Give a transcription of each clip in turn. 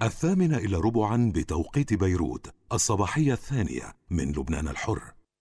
8:15 بتوقيت بيروت، الصباحية الثانية من لبنان الحر.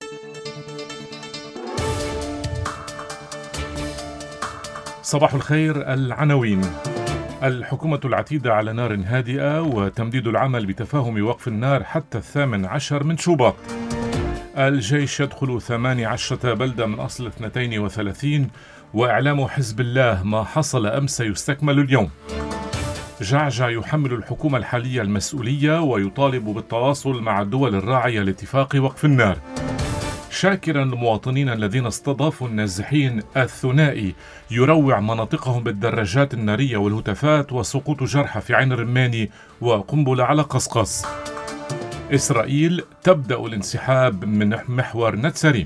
صباح الخير. العناوين: الحكومة العتيدة على نار هادئة وتمديد العمل بتفاهم وقف النار حتى 18 من شباط. الجيش يدخل 18 بلدة من أصل 32، وإعلام حزب الله ما حصل أمس يستكمل اليوم. جعجع يحمل الحكومة الحالية المسؤولية ويطالب بالتواصل مع الدول الراعية لاتفاق وقف النار. شاكرا المواطنين الذين استضافوا النازحين، الثنائي يروع مناطقهم بالدراجات النارية والهتافات، وسقوط جرحى في عين الرماني وقنبلة على قصقص. إسرائيل تبدأ الانسحاب من محور نتساريم.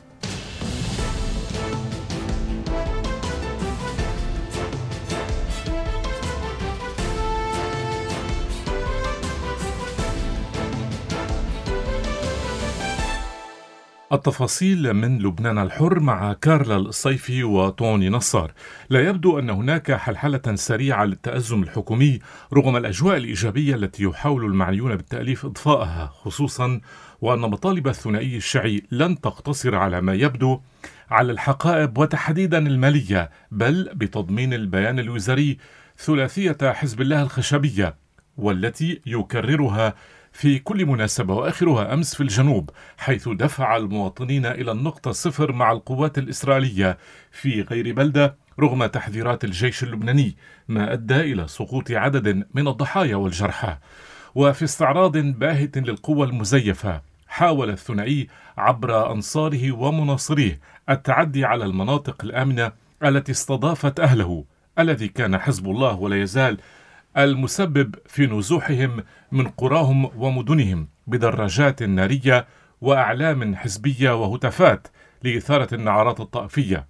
التفاصيل من لبنان الحر مع كارلا الصيفي وطوني نصار. لا يبدو أن هناك حلحلة سريعة للتأزم الحكومي رغم الأجواء الإيجابية التي يحاول المعنيون بالتأليف إضفائها، خصوصا وأن مطالب الثنائي الشيعي لن تقتصر على ما يبدو على الحقائب وتحديدا المالية، بل بتضمين البيان الوزاري ثلاثية حزب الله الخشبية، والتي يكررها في كل مناسبة وآخرها أمس في الجنوب، حيث دفع المواطنين إلى النقطة صفر مع القوات الإسرائيلية في غير بلدة رغم تحذيرات الجيش اللبناني، ما أدى إلى سقوط عدد من الضحايا والجرحى. وفي استعراض باهت للقوة المزيفة، حاول الثنائي عبر أنصاره ومناصريه التعدي على المناطق الآمنة التي استضافت أهله، الذي كان حزب الله ولا يزال المسبب في نزوحهم من قراهم ومدنهم بدراجات نارية وأعلام حزبية وهتافات لإثارة النعرات الطائفية.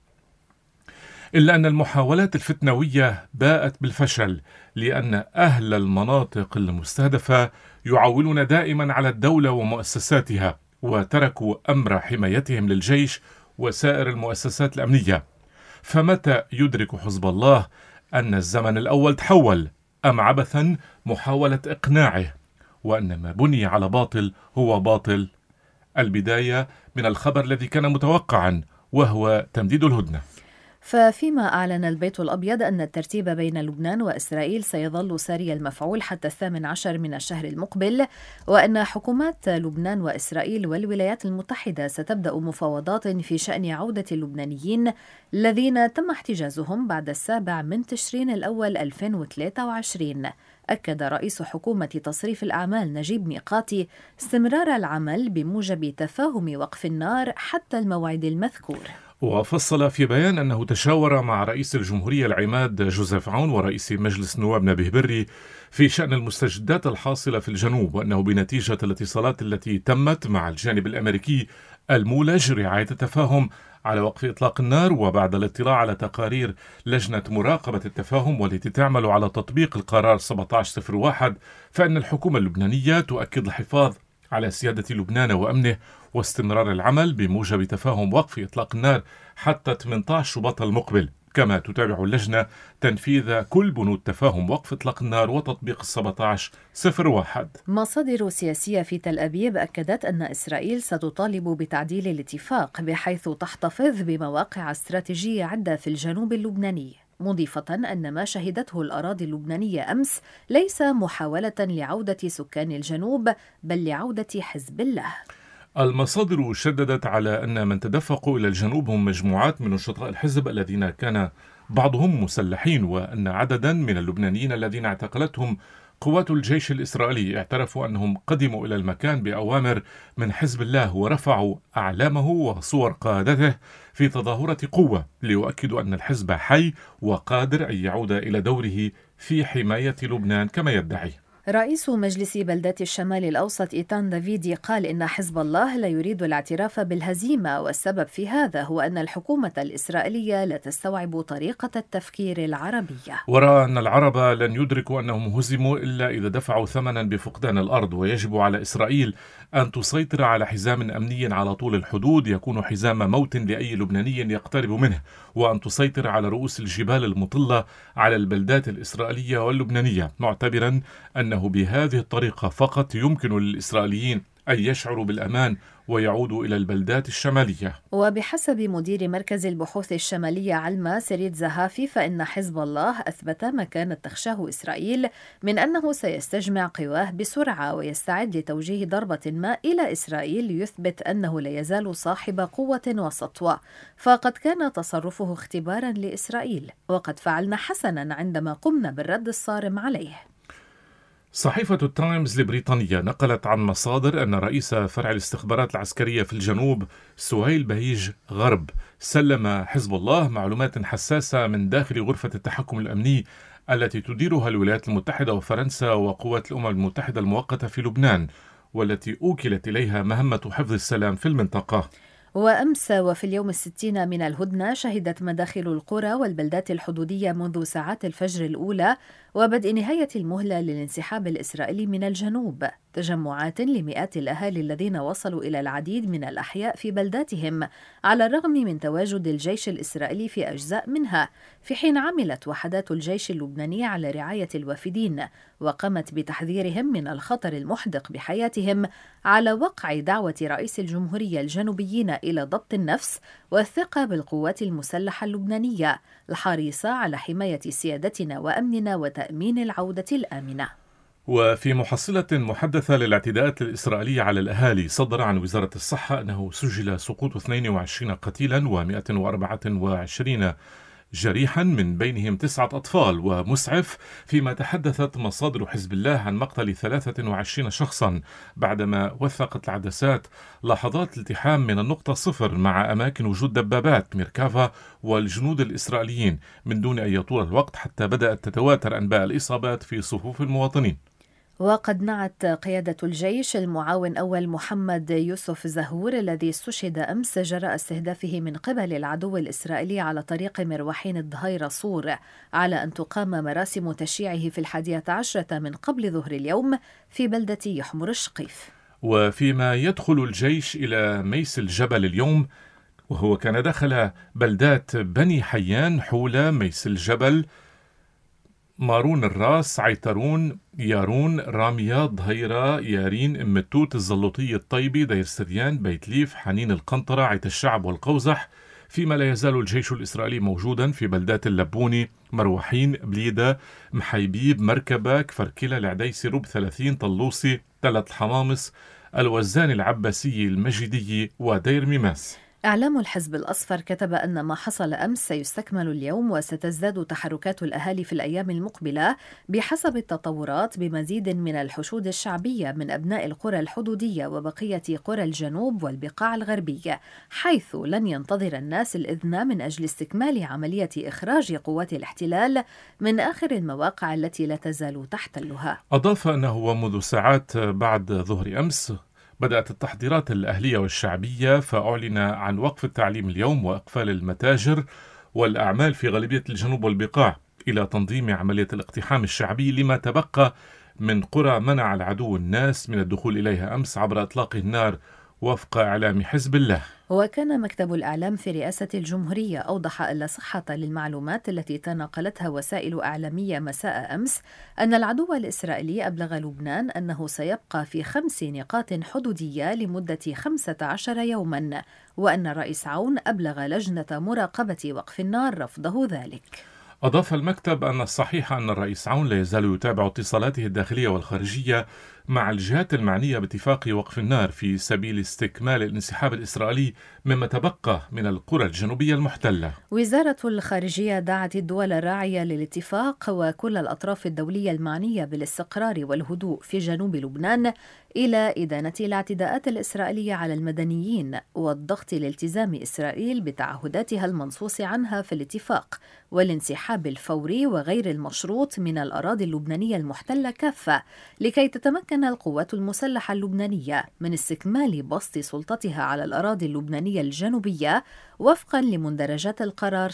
إلا أن المحاولات الفتنوية باءت بالفشل، لأن أهل المناطق المستهدفة يعولون دائما على الدولة ومؤسساتها، وتركوا أمر حمايتهم للجيش وسائر المؤسسات الأمنية. فمتى يدرك حزب الله أن الزمن الأول تحول، أم عبثا محاولة إقناعه وأن ما بني على باطل هو باطل؟ البداية من الخبر الذي كان متوقعا، وهو تمديد الهدنة. ففيما أعلن البيت الأبيض أن الترتيب بين لبنان وإسرائيل سيظل ساري المفعول حتى 18 من الشهر المقبل، وأن حكومات لبنان وإسرائيل والولايات المتحدة ستبدأ مفاوضات في شأن عودة اللبنانيين الذين تم احتجازهم بعد 7 من تشرين الأول 2023. أكد رئيس حكومة تصريف الأعمال نجيب ميقاتي استمرار العمل بموجب تفاهم وقف النار حتى الموعد المذكور. وفصل في بيان أنه تشاور مع رئيس الجمهورية العماد جوزيف عون ورئيس مجلس النواب نبيه بري في شأن المستجدات الحاصلة في الجنوب، وأنه بنتيجة الاتصالات التي تمت مع الجانب الأمريكي المولج رعاية التفاهم على وقف إطلاق النار، وبعد الاطلاع على تقارير لجنة مراقبة التفاهم والتي تعمل على تطبيق القرار 1701، فإن الحكومة اللبنانية تؤكد الحفاظ على سيادة لبنان وأمنه واستمرار العمل بموجب تفاهم وقف إطلاق النار حتى 18 شباط المقبل. كما تتابع اللجنة تنفيذ كل بنود تفاهم وقف إطلاق النار وتطبيق 1701. مصادر سياسية في تل أبيب أكدت أن إسرائيل ستطالب بتعديل الاتفاق بحيث تحتفظ بمواقع استراتيجية عدة في الجنوب اللبناني، مضيفة أن ما شهدته الأراضي اللبنانية أمس ليس محاولة لعودة سكان الجنوب بل لعودة حزب الله. المصادر شددت على أن من تدفقوا إلى الجنوب هم مجموعات من نشطاء الحزب الذين كان بعضهم مسلحين، وأن عددا من اللبنانيين الذين اعتقلتهم قوات الجيش الإسرائيلي اعترفوا أنهم قدموا إلى المكان بأوامر من حزب الله ورفعوا أعلامه وصور قادته في تظاهرة قوة ليؤكدوا أن الحزب حي وقادر أن يعود إلى دوره في حماية لبنان كما يدعي. رئيس مجلس بلدات الشمال الأوسط إيتان دافيدي قال إن حزب الله لا يريد الاعتراف بالهزيمة، والسبب في هذا هو أن الحكومة الإسرائيلية لا تستوعب طريقة التفكير العربية. ورأى أن العرب لن يدركوا أنهم هزموا إلا إذا دفعوا ثمنا بفقدان الأرض، ويجب على إسرائيل أن تسيطر على حزام أمني على طول الحدود يكون حزام موت لأي لبناني يقترب منه، وأن تسيطر على رؤوس الجبال المطلة على البلدات الإسرائيلية واللبنانية، معتبرا أنه بهذه الطريقة فقط يمكن للإسرائيليين أن يشعروا بالأمان ويعودوا إلى البلدات الشمالية. وبحسب مدير مركز البحوث الشمالية علما سريد زهافي، فإن حزب الله أثبت ما كانت تخشاه إسرائيل من أنه سيستجمع قواه بسرعة ويستعد لتوجيه ضربة ما إلى إسرائيل ليثبت أنه لا يزال صاحب قوة وسطوة، فقد كان تصرفه اختبارا لإسرائيل، وقد فعلنا حسنا عندما قمنا بالرد الصارم عليه. صحيفة التايمز البريطانية نقلت عن مصادر أن رئيس فرع الاستخبارات العسكرية في الجنوب سهيل بهيج غرب سلم حزب الله معلومات حساسة من داخل غرفة التحكم الأمني التي تديرها الولايات المتحدة وفرنسا وقوات الأمم المتحدة المؤقتة في لبنان، والتي أوكلت إليها مهمة حفظ السلام في المنطقة. وأمس وفي اليوم 60 من الهدنة شهدت مداخل القرى والبلدات الحدودية منذ ساعات الفجر الأولى وبدء نهاية المهلة للانسحاب الإسرائيلي من الجنوب تجمعات لمئات الأهالي الذين وصلوا إلى العديد من الأحياء في بلداتهم على الرغم من تواجد الجيش الإسرائيلي في أجزاء منها، في حين عملت وحدات الجيش اللبناني على رعاية الوافدين وقامت بتحذيرهم من الخطر المحدق بحياتهم على وقع دعوة رئيس الجمهورية الجنوبيين إلى ضبط النفس والثقة بالقوات المسلحة اللبنانية الحريصة على حماية سيادتنا وأمننا وتأمين العودة الآمنة. وفي محصلة محدثة للاعتداءات الإسرائيلية على الأهالي صدر عن وزارة الصحة أنه سجل سقوط 22 قتيلا و124 جريحا من بينهم 9 أطفال ومسعف، فيما تحدثت مصادر حزب الله عن مقتل 23 شخصا بعدما وثقت العدسات لحظات التحام من النقطة 0 مع أماكن وجود دبابات ميركافا والجنود الإسرائيليين من دون أن يطول الوقت حتى بدأت تتواتر أنباء الإصابات في صفوف المواطنين. وقد نعت قيادة الجيش المعاون أول محمد يوسف زهور الذي استشهد أمس جراء استهدافه من قبل العدو الإسرائيلي على طريق مروحين الظهيرة صور على أن تقام مراسم تشييعه في 11 من قبل ظهر اليوم في بلدة يحمر الشقيف. وفيما يدخل الجيش إلى ميس الجبل اليوم، وهو كان دخل بلدات بني حيان، حولة، ميس الجبل، مارون الراس، عيترون، يارون، رامية، ظهيرة، يارين، أم التوت، الزلوطية، الطيبي، دير سريان، بيت ليف، حنين القنطرة، عيت الشعب والقوزح، فيما لا يزال الجيش الإسرائيلي موجودا في بلدات اللبوني، مروحين، بليدة، محيبيب، مركبة، كفركلة، العديسي، رب 30، طلوسي، تلت الحمامص، الوزان، العباسي، المجيدي، ودير ميماس. إعلام الحزب الأصفر كتب أن ما حصل أمس سيستكمل اليوم وستزداد تحركات الأهالي في الأيام المقبلة بحسب التطورات بمزيد من الحشود الشعبية من أبناء القرى الحدودية وبقية قرى الجنوب والبقاع الغربية، حيث لن ينتظر الناس الإذن من أجل استكمال عملية إخراج قوات الاحتلال من آخر المواقع التي لا تزال تحتلها. أضاف أنه منذ ساعات بعد ظهر أمس بدأت التحضيرات الأهلية والشعبية، فأعلن عن وقف التعليم اليوم وإقفال المتاجر والأعمال في غالبية الجنوب والبقاع إلى تنظيم عملية الاقتحام الشعبي لما تبقى من قرى منع العدو الناس من الدخول إليها أمس عبر إطلاق النار وفق إعلام حزب الله. وكان مكتب الإعلام في رئاسة الجمهورية أوضح أن لا صحة للمعلومات التي تناقلتها وسائل إعلامية مساء أمس أن العدو الإسرائيلي أبلغ لبنان أنه سيبقى في 5 نقاط حدودية لمدة 15 يوما، وأن الرئيس عون أبلغ لجنة مراقبة وقف النار رفضه ذلك. أضاف المكتب أن الصحيح أن الرئيس عون لا يزال يتابع اتصالاته الداخلية والخارجية مع الجهات المعنية باتفاق وقف النار في سبيل استكمال الانسحاب الإسرائيلي مما تبقى من القرى الجنوبية المحتلة. وزارة الخارجية دعت الدول الراعية للاتفاق وكل الأطراف الدولية المعنية بالاستقرار والهدوء في جنوب لبنان إلى إدانة الاعتداءات الإسرائيلية على المدنيين والضغط لالتزام إسرائيل بتعهداتها المنصوص عنها في الاتفاق والانسحاب الفوري وغير المشروط من الأراضي اللبنانية المحتلة كافة، لكي تتمكن القوات المسلحة اللبنانية من استكمال بسط سلطتها على الأراضي اللبنانية الجنوبية وفقا لمندرجات القرار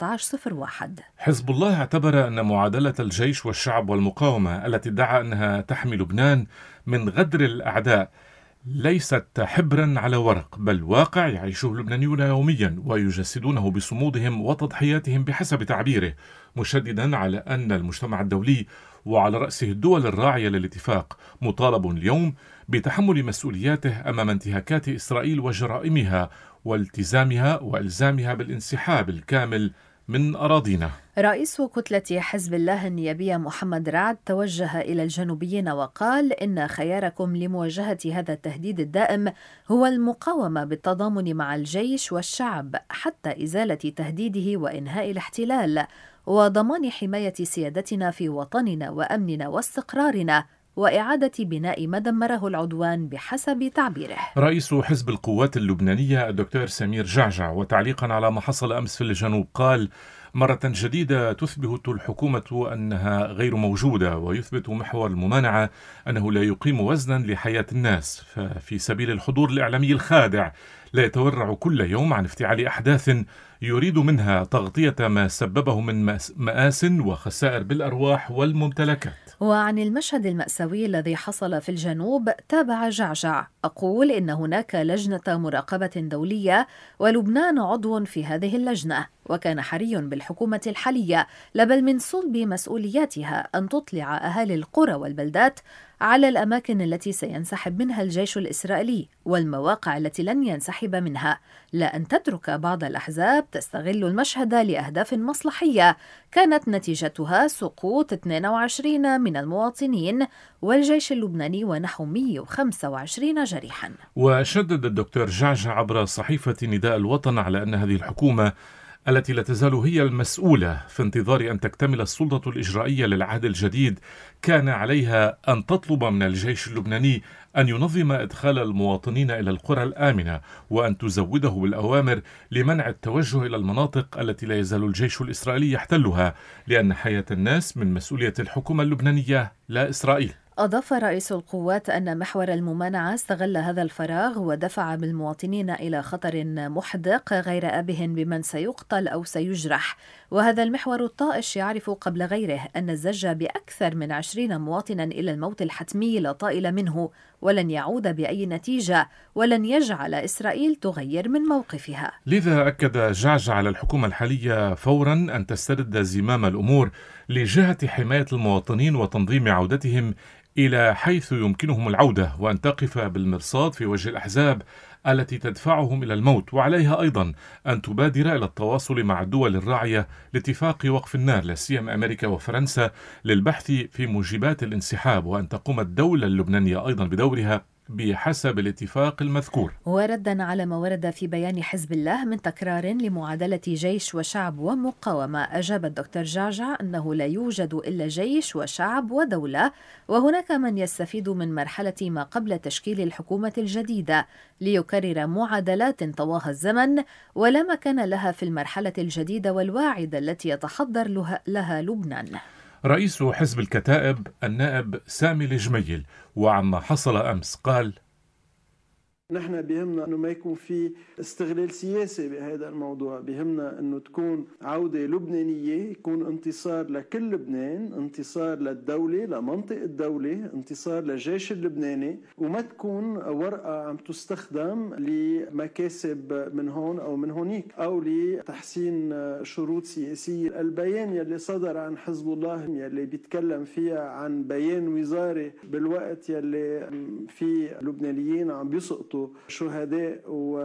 1701. حزب الله اعتبر أن معادلة الجيش والشعب والمقاومة التي ادعى أنها تحمي لبنان من غدر الأعداء ليست حبرا على ورق، بل واقع يعيشه اللبنانيون يوميا ويجسدونه بصمودهم وتضحياتهم بحسب تعبيره، مشددا على أن المجتمع الدولي وعلى رأسه الدول الراعية للاتفاق مطالب اليوم بتحمل مسؤولياته أمام انتهاكات إسرائيل وجرائمها والتزامها وإلزامها بالانسحاب الكامل من أراضينا. رئيس كتلة حزب الله النيابية محمد رعد توجه إلى الجنوبيين وقال إن خياركم لمواجهة هذا التهديد الدائم هو المقاومة بالتضامن مع الجيش والشعب حتى إزالة تهديده وإنهاء الاحتلال وضمان حماية سيادتنا في وطننا وأمننا واستقرارنا وإعادة بناء ما دمره العدوان بحسب تعبيره. رئيس حزب القوات اللبنانية الدكتور سمير جعجع وتعليقا على ما حصل أمس في الجنوب قال: مرة جديدة تثبت الحكومة أنها غير موجودة، ويثبت محور الممانعة أنه لا يقيم وزنا لحياة الناس، ففي سبيل الحضور الإعلامي الخادع لا يتورع كل يوم عن افتعال أحداث يريد منها تغطية ما سببه من مآس وخسائر بالأرواح والممتلكات. وعن المشهد المأساوي الذي حصل في الجنوب تابع جعجع: أقول إن هناك لجنة مراقبة دولية ولبنان عضو في هذه اللجنة، وكان حري بالحكومة الحالية لا بل من صلب مسؤولياتها أن تطلع أهالي القرى والبلدات على الأماكن التي سينسحب منها الجيش الإسرائيلي والمواقع التي لن ينسحب منها، لا أن تترك بعض الأحزاب تستغل المشهد لأهداف مصلحية كانت نتيجتها سقوط 22 من المواطنين والجيش اللبناني ونحو 125 جريحا. وشدد الدكتور جعجع عبر صحيفة نداء الوطن على أن هذه الحكومة التي لا تزال هي المسؤولة في انتظار أن تكتمل السلطة الإجرائية للعهد الجديد كان عليها أن تطلب من الجيش اللبناني أن ينظم إدخال المواطنين إلى القرى الآمنة، وأن تزوده بالأوامر لمنع التوجه إلى المناطق التي لا يزال الجيش الإسرائيلي يحتلها، لأن حياة الناس من مسؤولية الحكومة اللبنانية لا إسرائيل. أضاف رئيس القوات أن محور الممانعة استغل هذا الفراغ ودفع بالمواطنين إلى خطر محدق غير آبه بمن سيقتل أو سيجرح، وهذا المحور الطائش يعرف قبل غيره أن الزج بأكثر من 20 مواطنا إلى الموت الحتمي لا طائل منه، ولن يعود بأي نتيجة، ولن يجعل إسرائيل تغير من موقفها. لذا أكد جعجع على الحكومة الحالية فورا أن تسترد زمام الأمور لجهة حماية المواطنين وتنظيم عودتهم إلى حيث يمكنهم العودة، وأن تقف بالمرصاد في وجه الأحزاب التي تدفعهم إلى الموت، وعليها أيضا أن تبادر إلى التواصل مع الدول الراعية لاتفاق وقف النار لا سيما أمريكا وفرنسا للبحث في موجبات الانسحاب، وأن تقوم الدولة اللبنانية أيضا بدورها بحسب الاتفاق المذكور. وردا على ما ورد في بيان حزب الله من تكرار لمعادلة جيش وشعب ومقاومة، أجاب الدكتور جعجع أنه لا يوجد إلا جيش وشعب ودولة، وهناك من يستفيد من مرحلة ما قبل تشكيل الحكومة الجديدة ليكرر معادلات طواها الزمن ولا مكان لها في المرحلة الجديدة والواعدة التي يتحضر لها لبنان. رئيس حزب الكتائب النائب سامي الجميل وعما حصل أمس قال: نحن بيهمنا أنه ما يكون في استغلال سياسي بهذا الموضوع، بيهمنا أنه تكون عودة لبنانية، يكون انتصار لكل لبنان، انتصار للدولة، لمنطقة الدولة، انتصار للجيش اللبناني، وما تكون ورقة عم تستخدم لمكاسب من هون أو من هونيك أو لتحسين شروط سياسية. البيان يلي صدر عن حزب الله يلي بيتكلم فيها عن بيان وزاري بالوقت يلي في لبنانيين عم بيسقطوا شهداء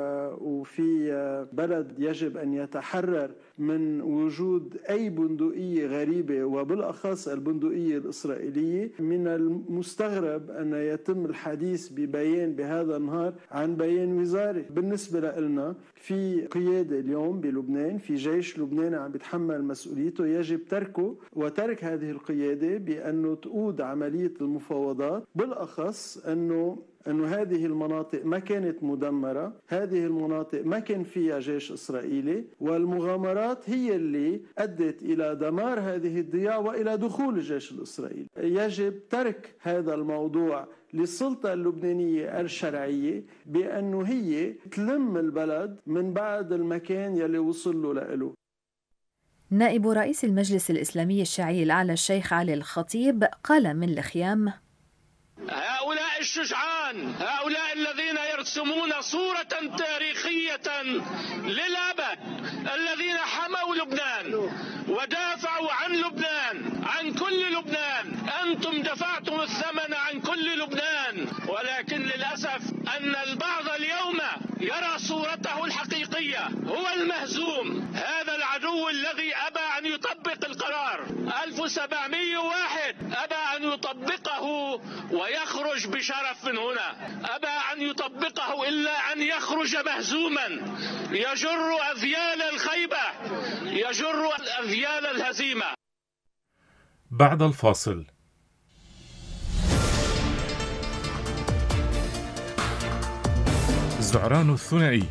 وفي بلد يجب أن يتحرر من وجود أي بندقية غريبة وبالأخص البندقية الإسرائيلية، من المستغرب أن يتم الحديث ببيان بهذا النهار عن بيان وزاري. بالنسبة لنا في قيادة اليوم بلبنان، في جيش لبناني عم بيتحمل مسؤوليته، يجب تركه وترك هذه القيادة بأنه تقود عملية المفاوضات، بالأخص أنه هذه المناطق ما كانت مدمرة، هذه المناطق ما كان فيها جيش إسرائيلي، والمغامرات هي اللي أدت إلى دمار هذه الضياع وإلى دخول الجيش الإسرائيلي. يجب ترك هذا الموضوع للسلطة اللبنانية الشرعية بأنه هي تلم البلد من بعد المكان يلي وصل له. نائب رئيس المجلس الإسلامي الشيعي الأعلى الشيخ علي الخطيب قال من الخيام: هؤلاء الشجعان، هؤلاء الذين يرسمون صورة تاريخية للأبد، الذين حموا لبنان ودافعوا عن لبنان، عن كل لبنان. أنتم دفعتم الثمن عن كل لبنان، ولكن للأسف أن البعض اليوم يرى صورته الحقيقية هو المهزوم، هذا العدو الذي أبى أن يطبق القرار 1701، أبى أن يطبقه ويخرج بشرف من هنا، أبى أن يطبقه إلا أن يخرج مهزوما، يجر أذيال الخيبة، يجر أذيال الهزيمة. بعد الفاصل. الزعران الثنائي.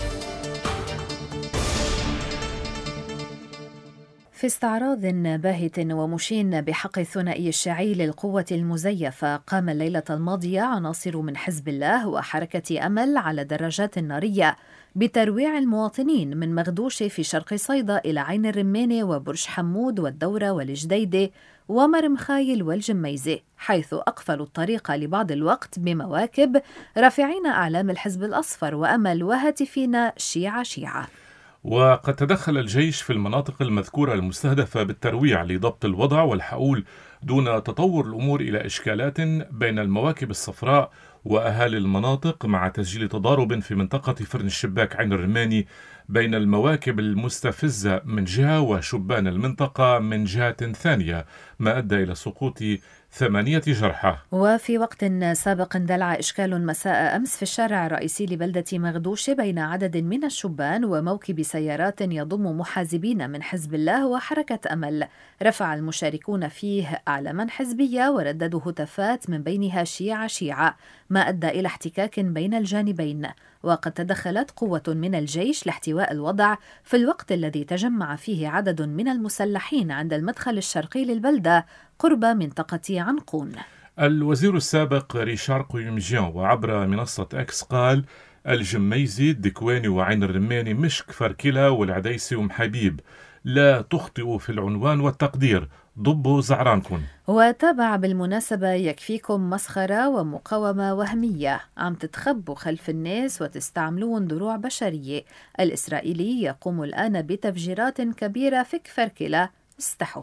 في استعراض باهت ومشين بحق الثنائي الشيعي للقوة المزيفة، قام الليلة الماضية عناصر من حزب الله وحركة أمل على دراجات نارية بترويع المواطنين من مغدوش في شرق صيدا إلى عين الرمانة وبرج حمود والدورة والجديدة ومرمخايل والجميزة، حيث أقفلوا الطريق لبعض الوقت بمواكب رافعين أعلام الحزب الأصفر وأمل وهاتفين شيعة شيعة. وقد تدخل الجيش في المناطق المذكورة المستهدفة بالترويع لضبط الوضع والحؤول دون تطور الأمور إلى إشكالات بين المواكب الصفراء وأهالي المناطق، مع تسجيل تضارب في منطقة فرن الشباك عين الرماني بين المواكب المستفزة من جهة وشبان المنطقة من جهة ثانية، ما أدى إلى سقوط 8 جرحى. وفي وقت سابق اندلع إشكال مساء أمس في الشارع الرئيسي لبلدة مغدوش بين عدد من الشبان وموكب سيارات يضم محازبين من حزب الله وحركة أمل. رفع المشاركون فيه أعلاما حزبية ورددوا هتافات من بينها شيعة شيعة، ما أدى إلى احتكاك بين الجانبين. وقد تدخلت قوة من الجيش لاحتواء الوضع في الوقت الذي تجمع فيه عدد من المسلحين عند المدخل الشرقي للبلدة قرب منطقة عنقون. الوزير السابق ريشار قيومجيان وعبر منصة إكس قال: الجميزي الدكواني وعين الرماني مشك فركلة والعديسي ومحبيب، لا تخطئوا في العنوان والتقدير، ضبوا زعرانكم. وتابع: بالمناسبة يكفيكم مسخرة ومقاومة وهمية، عم تتخبوا خلف الناس وتستعملون دروع بشرية. الإسرائيلي يقوم الآن بتفجيرات كبيرة، فك فركلة، استحوا.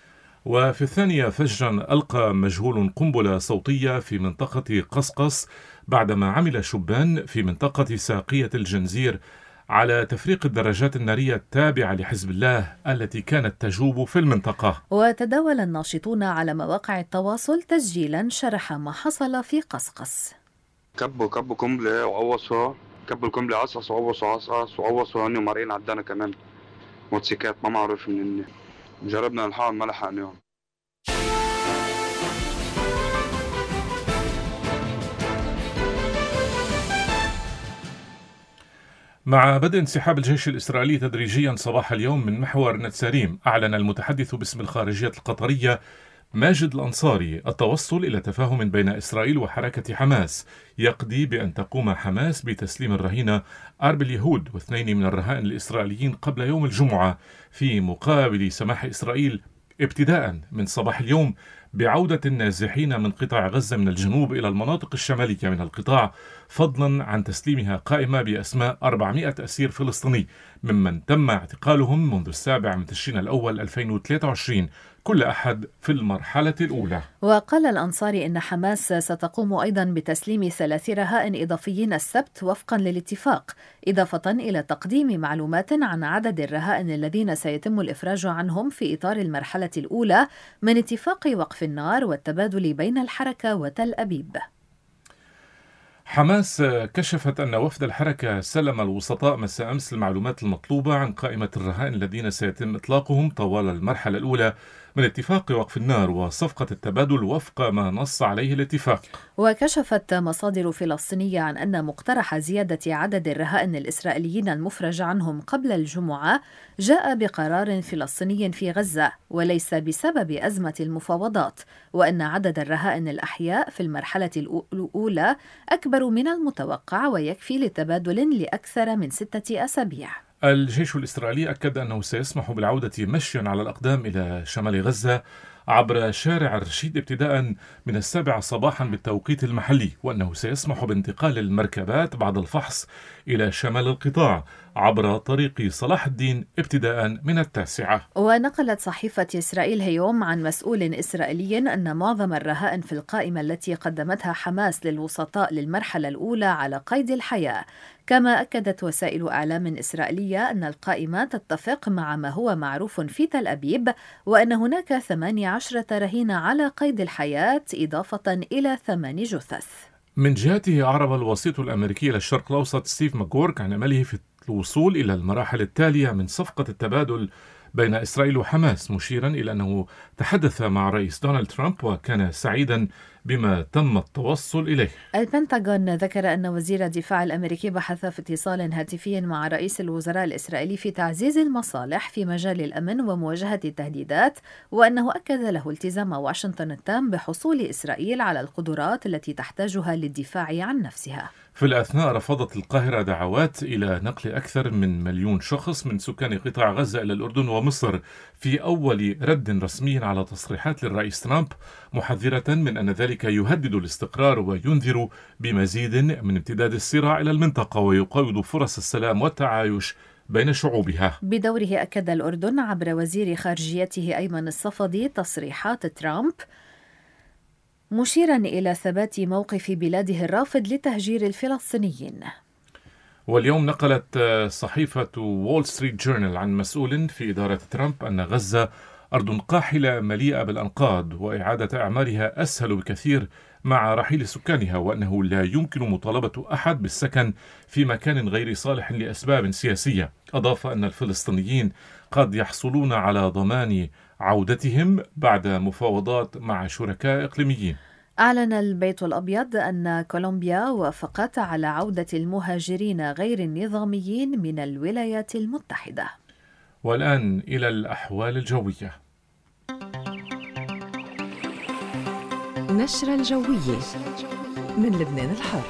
وفي الثانية فجرا ألقى مجهول قنبلة صوتية في منطقة قصقص بعدما عمل شبان في منطقة ساقية الجنزير على تفريق الدراجات النارية التابعة لحزب الله التي كانت تجوب في المنطقة. وتداول الناشطون على مواقع التواصل تسجيلا شرح ما حصل في قصقص. كبوا قنبلة وعوصوا، كبوا القنبلة عصص وعوصوا هني ومارين عدانا كمان موتوسيكات ما معروف منين، جربنا نلحقهم ما لحقناهم. مع بدء انسحاب الجيش الإسرائيلي تدريجيا صباح اليوم من محور نتساريم، أعلن المتحدث باسم الخارجية القطرية ماجد الأنصاري التوصل إلى تفاهم بين إسرائيل وحركة حماس يقضي بأن تقوم حماس بتسليم الرهينة أرب اليهود واثنين من الرهائن الإسرائيليين قبل يوم الجمعة، في مقابل سماح إسرائيل ابتداء من صباح اليوم بعودة النازحين من قطاع غزة من الجنوب إلى المناطق الشمالية من القطاع، فضلا عن تسليمها قائمة بأسماء 400 أسير فلسطيني ممن تم اعتقالهم منذ 7 من تشرين الأول 2023، كل أحد في المرحلة الأولى. وقال الأنصاري إن حماس ستقوم أيضا بتسليم 3 رهائن إضافيين السبت وفقا للاتفاق، إضافة إلى تقديم معلومات عن عدد الرهائن الذين سيتم الإفراج عنهم في إطار المرحلة الأولى من اتفاق وقف النار والتبادل بين الحركة وتل أبيب. حماس كشفت أن وفد الحركة سلم الوسطاء مساء أمس المعلومات المطلوبة عن قائمة الرهائن الذين سيتم إطلاقهم طوال المرحلة الأولى من اتفاق وقف النار وصفقة التبادل وفق ما نص عليه الاتفاق. وكشفت مصادر فلسطينية عن أن مقترح زيادة عدد الرهائن الإسرائيليين المفرج عنهم قبل الجمعة جاء بقرار فلسطيني في غزة وليس بسبب أزمة المفاوضات، وأن عدد الرهائن الأحياء في المرحلة الأولى أكبر من المتوقع ويكفي لتبادل لأكثر من 6 أسابيع. الجيش الإسرائيلي أكد أنه سيسمح بالعودة مشيا على الأقدام إلى شمال غزة عبر شارع الرشيد ابتداء من 7 صباحا بالتوقيت المحلي، وأنه سيسمح بانتقال المركبات بعد الفحص إلى شمال القطاع عبر طريق صلاح الدين ابتداء من 9. ونقلت صحيفة إسرائيل هيوم عن مسؤول إسرائيلي أن معظم الرهائن في القائمة التي قدمتها حماس للوسطاء للمرحلة الأولى على قيد الحياة. كما أكدت وسائل إعلام إسرائيلية أن القائمة تتفق مع ما هو معروف في تل أبيب، وأن هناك 18 رهينة على قيد الحياة إضافة إلى 8 جثث. من جهته أعرب الوسيط الأمريكي للشرق الأوسط ستيف ماكغورك عن أمله في الوصول إلى المراحل التالية من صفقة التبادل بين إسرائيل وحماس، مشيرا إلى أنه تحدث مع الرئيس دونالد ترامب وكان سعيدا بما تم التوصل إليه. البنتاغون ذكر أن وزير الدفاع الأمريكي بحث في اتصال هاتفي مع رئيس الوزراء الإسرائيلي في تعزيز المصالح في مجال الأمن ومواجهة التهديدات، وأنه أكد له التزام واشنطن التام بحصول إسرائيل على القدرات التي تحتاجها للدفاع عن نفسها. في الأثناء رفضت القاهرة دعوات إلى نقل أكثر من 1,000,000 شخص من سكان قطاع غزة إلى الأردن ومصر في أول رد رسمي على تصريحات للرئيس ترامب، محذرة من أن ذلك يهدد الاستقرار وينذر بمزيد من امتداد الصراع إلى المنطقة ويقوض فرص السلام والتعايش بين شعوبها. بدوره أكد الأردن عبر وزير خارجيته أيمن الصفدي تصريحات ترامب، مشيرا إلى ثبات موقف بلاده الرافض لتهجير الفلسطينيين. واليوم نقلت صحيفة وول ستريت جورنال عن مسؤول في إدارة ترامب أن غزة أرض قاحلة مليئة بالأنقاض، وإعادة إعمارها أسهل بكثير مع رحيل سكانها، وأنه لا يمكن مطالبة أحد بالسكن في مكان غير صالح لأسباب سياسية. أضاف أن الفلسطينيين قد يحصلون على ضمان عودتهم بعد مفاوضات مع شركاء إقليميين. أعلن البيت الأبيض أن كولومبيا وافقت على عودة المهاجرين غير النظاميين من الولايات المتحدة. والآن إلى الأحوال الجوية. نشرة الجوية من لبنان الحر.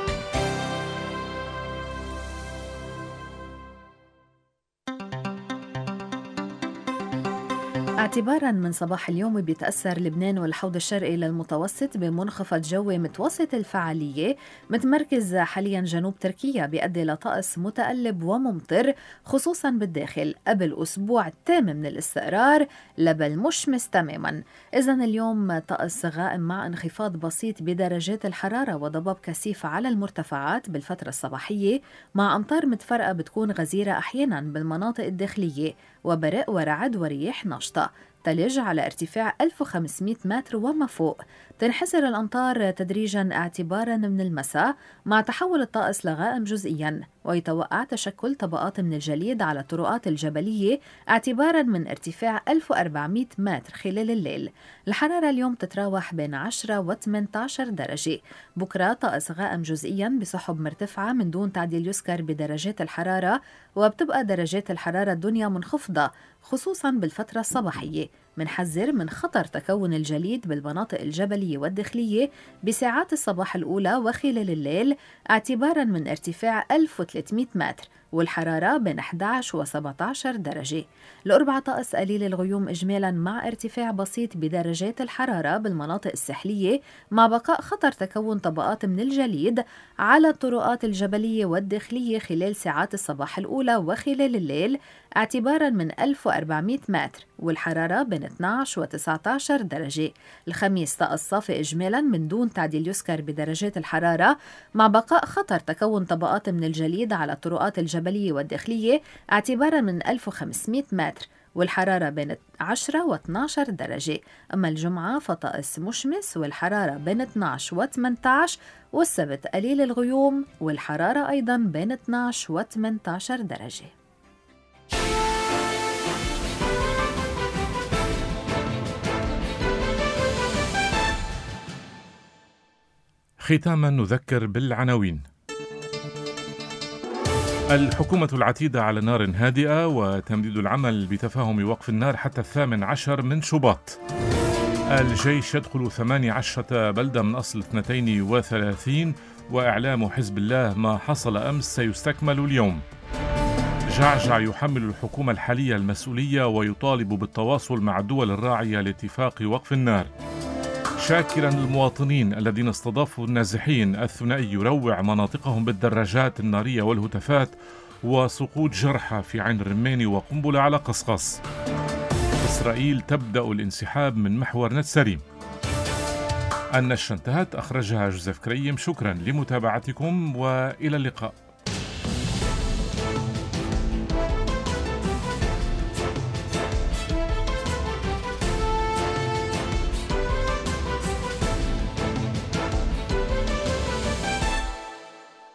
اعتبارا من صباح اليوم بيتأثر لبنان والحوض الشرقي للمتوسط بمنخفض جوي متوسط الفعالية متمركز حاليا جنوب تركيا، بيؤدي لطقس متقلب وممطر خصوصا بالداخل قبل أسبوع تام من الاستقرار لبل مشمس تماما. إذن اليوم طقس غائم مع انخفاض بسيط بدرجات الحرارة وضباب كثيف على المرتفعات بالفترة الصباحية، مع أمطار متفرقة بتكون غزيرة أحيانا بالمناطق الداخلية، وبرق ورعد ورياح نشطة، تلج على ارتفاع 1500 متر وما فوق. تنحسر الأمطار تدريجا اعتبارا من المساء مع تحول الطقس لغائم جزئيا، ويتوقع تشكل طبقات من الجليد على الطرقات الجبلية اعتبارا من ارتفاع 1400 متر خلال الليل. الحرارة اليوم تتراوح بين 10 و 18 درجة. بكرة طقس غائم جزئيا بسحب مرتفعة من دون تعديل يذكر بدرجات الحرارة، وبتبقى درجات الحرارة الدنيا منخفضة خصوصا بالفترة الصباحية. منحذر من خطر تكون الجليد بالمناطق الجبلية والداخلية بساعات الصباح الأولى وخلال الليل اعتبارا من ارتفاع 1300 متر، والحرارة بين 11 و 17 درجة. الأربعة طقس قليل الغيوم إجمالا مع ارتفاع بسيط بدرجات الحرارة بالمناطق الساحلية، مع بقاء خطر تكون طبقات من الجليد على الطرقات الجبلية والداخلية خلال ساعات الصباح الأولى وخلال الليل اعتبارا من 1400 متر، والحرارة بين 12 و 19 درجة. الخميس طقس صافي إجمالا من دون تعديل يذكر بدرجات الحرارة، مع بقاء خطر تكون طبقات من الجليد على الطرقات الجبلية والداخلية اعتبارا من 1500 متر، والحرارة بين 10 و 12 درجة. أما الجمعة فطقس مشمس والحرارة بين 12 و 18، والسبت قليل الغيوم والحرارة أيضا بين 12 و 18 درجة. ختاما نذكر بالعناوين. الحكومة العتيدة على نار هادئة وتمديد العمل بتفاهم وقف النار حتى 18 من شباط. الجيش يدخل 18 بلدة من أصل 32، وإعلام حزب الله ما حصل أمس سيستكمل اليوم. جعجع يحمل الحكومة الحالية المسؤولية ويطالب بالتواصل مع الدول الراعية لاتفاق وقف النار. شاكرا المواطنين الذين استضافوا النازحين، الثنائي يروع مناطقهم بالدراجات النارية والهتافات وسقوط جرحى في عين الرماني وقنبلة على قصقص. إسرائيل تبدأ الانسحاب من محور نتسريم. النشرة انتهت، أخرجها جوزيف كريم. شكرا لمتابعتكم وإلى اللقاء.